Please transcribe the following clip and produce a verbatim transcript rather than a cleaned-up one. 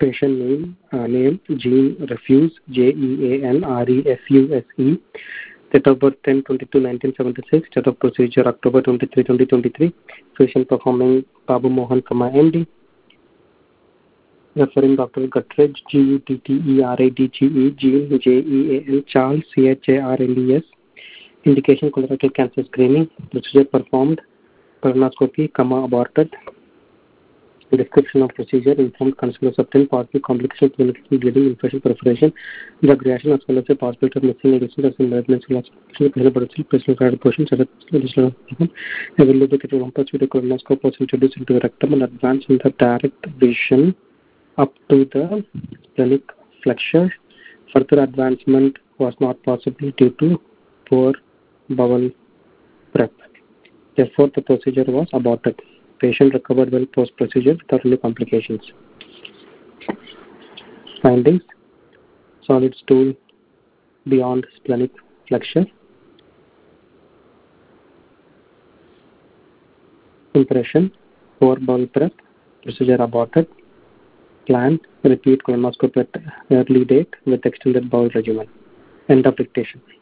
Patient name, uh, name Jean Refuse, J E A N R E F U S E. Date of birth ten twenty-two nineteen seventy-six. Date of procedure October twenty-third twenty twenty-three. Physician performing Babu Mohan, M D. Referring Doctor Guttridge, G U T T E R A D G E, Jean, J E A N, Charles, C H A R L E S. Indication colorectal cancer screening. Procedure performed. Colonoscopy, comma, aborted. Description of procedure: informed consent was obtained, possible complications, clinical bleeding, infection, perforation, drug reaction, as well as a possibility of missing medicine, as in malignancy, loss of personal personal credit portion, such as availability to compass with a colonoscope was introduced into the rectum and advanced in the direct vision up to the splenic flexure. Further advancement was not possible due to poor bowel prep. Therefore, the procedure was aborted. Patient recovered well post-procedure without any complications. Findings: solid stool beyond splenic flexure. Impression: poor bowel prep. Procedure aborted. Plan: repeat colonoscopy at early date with extended bowel regimen. End of dictation.